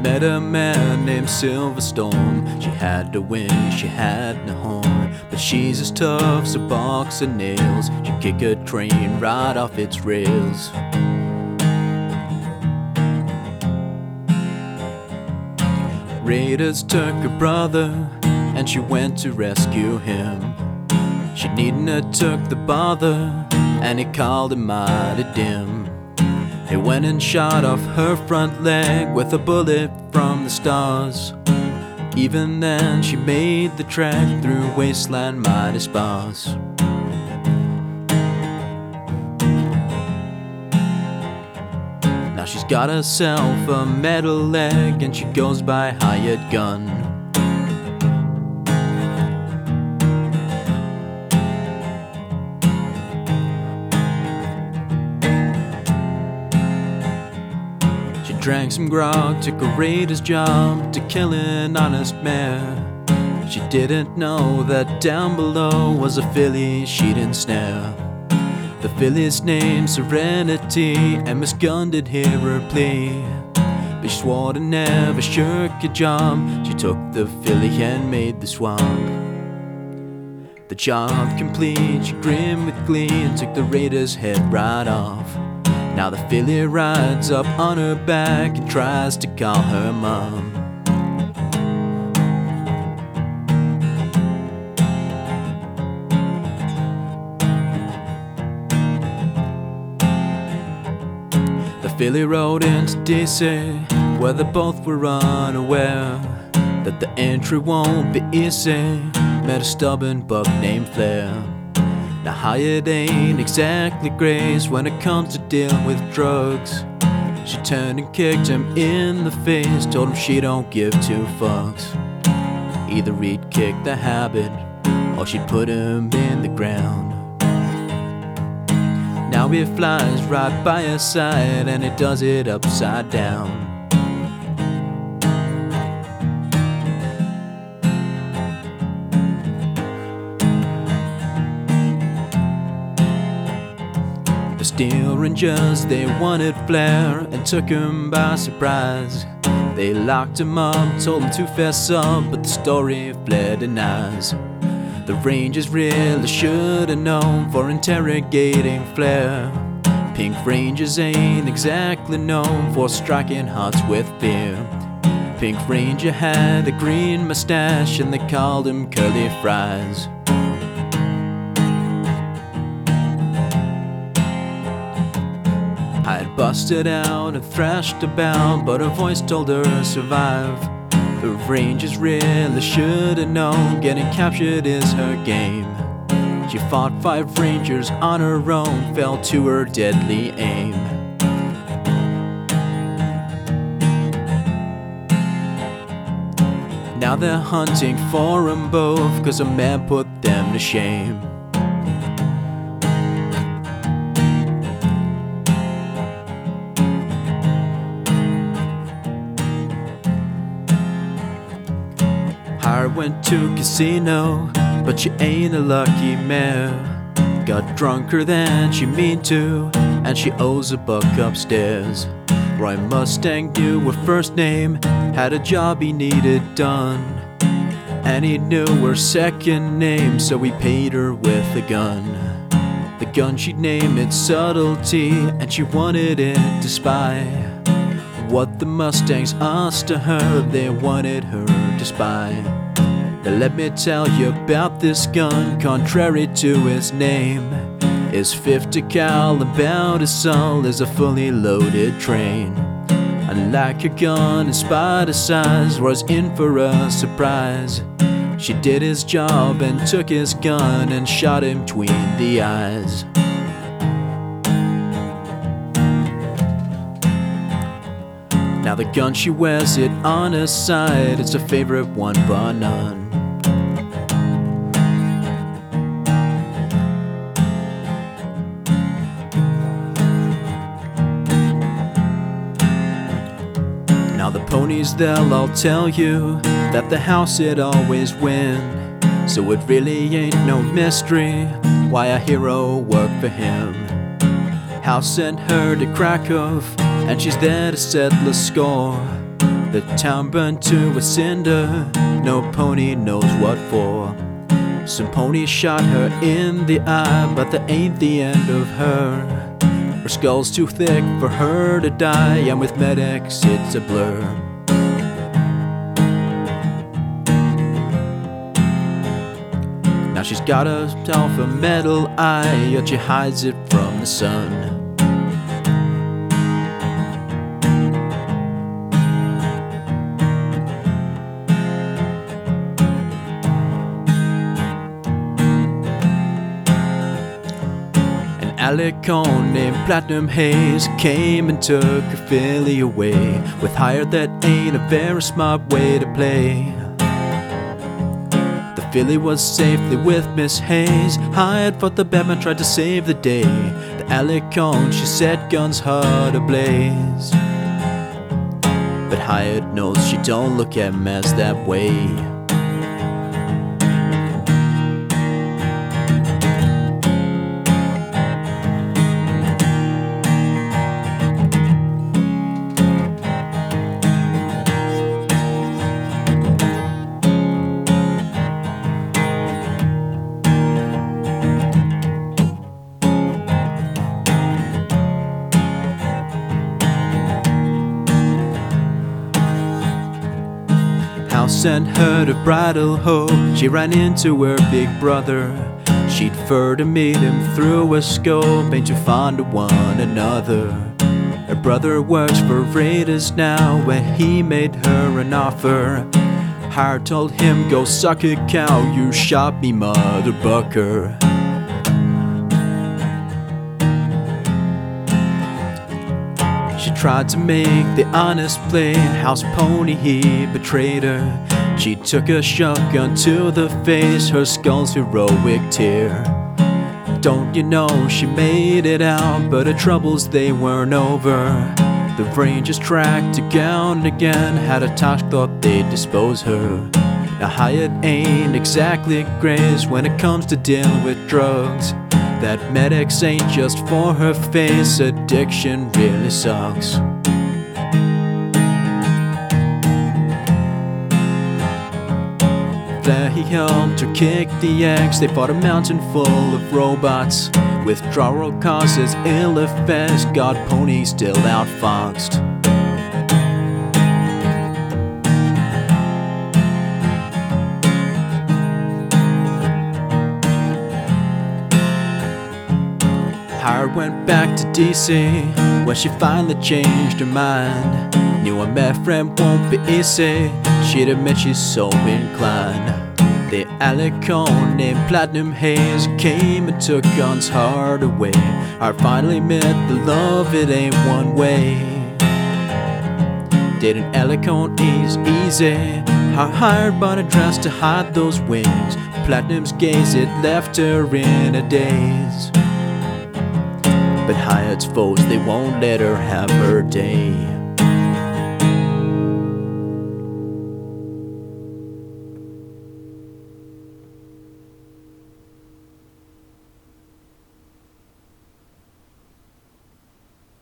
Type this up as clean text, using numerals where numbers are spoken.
met a man named Silverstorm. She had the wind, she had no horn, but she's as tough as a box of nails. She'd kick a train right off its rails. Raiders took her brother, and she went to rescue him. She needn't have took the bother, and he called him mighty dim. He went and shot off her front leg with a bullet from the stars. Even then she made the trek through wasteland mighty sparse. Now she's got herself a metal leg, and she goes by hired gun. Drank some grog, took a raider's job to kill an honest mare. She didn't know that down below was a filly she'd ensnare. The filly's named Serenity, and Miss Gunn did hear her plea, but she swore to never shirk a job. She took the filly and made the swap. The job complete, she grinned with glee and took the raider's head right off. Now the filly rides up on her back and tries to call her mom. The filly rode into DC, where they both were unaware that the entry won't be easy. Met a stubborn buck named Flair. Now hired ain't exactly grace when it comes to dealing with drugs. She turned and kicked him in the face, told him she don't give two fucks. Either he'd kick the habit, or she'd put him in the ground. Now he flies right by her side, and he does it upside down. Steel Rangers, they wanted Flair and took him by surprise. They locked him up, told him to fess up, but the story Flair denies. The Rangers really should have known for interrogating Flair. Pink Rangers ain't exactly known for striking hearts with fear. Pink Ranger had a green mustache, and they called him Curly Fries. I had busted out and thrashed about, but her voice told her to survive. The Rangers really should have known getting captured is her game. She fought 5 Rangers on her own, fell to her deadly aim. Now they're hunting for them both, 'cause a man put them to shame. I went to casino, but she ain't a lucky mare. Got drunker than she mean to, and she owes a buck upstairs. Roy Mustang knew her first name, had a job he needed done, and he knew her second name, so he paid her with a gun. The gun she'd name it Subtlety, and she wanted it to spy what the Mustangs asked to her. They wanted her to spy. Now let me tell you about this gun, contrary to its name. It's 50 cal, about as solid as a fully loaded train. Unlike a gun in spite of size, was in for a surprise. She did his job and took his gun and shot him between the eyes. Now the gun, she wears it on her side, it's a favorite one but none. Now the ponies, they'll all tell you that the house it always win, so it really ain't no mystery why a hero worked for him. House sent her to Krakow, and she's there to settle the score. The town burned to a cinder, no pony knows what for. Some ponies shot her in the eye, but that ain't the end of her. Her skull's too thick for her to die, and with medics it's a blur. Now she's got herself a metal eye, yet she hides it from the sun. Alicone named Platinum Haze came and took her filly away, with hire that ain't a very smart way to play. The filly was safely with Miss Hayes. Hired fought the Batman, tried to save the day. The Alicone, she set guns hard ablaze, but Hired knows she don't look at mess that way. Sent her to Bridal Hope. She ran into her big brother. She'd prefer to meet him through a scope, ain't too fond of one another. Her brother works for Raiders now, where he made her an offer. Hire told him, go suck a cow, you shot me, mother bucker. She tried to make the honest play, house pony he betrayed her. She took a shotgun to the face, her skull's heroic tear. Don't you know she made it out, but her troubles they weren't over. The Rangers tracked her down again, had a talk, thought they'd dispose her. Now Hired ain't exactly grace when it comes to dealing with drugs. That medics ain't just for her face, addiction really sucks. There he helped her kick the eggs. They fought a mountain full of robots. Withdrawal causes ill effects, God pony still outfoxed. Hire went back to DC when she finally changed her mind. Knew a meth friend won't be easy, she'd admit she's so inclined. The Alicone named Platinum Haze came and took guns hard away. I finally met the love, it ain't one way. Did an Alicone ease easy? I hired but a dress to hide those wings. Platinum's gaze, it left her in a daze. But Hired's foes, they won't let her have her day.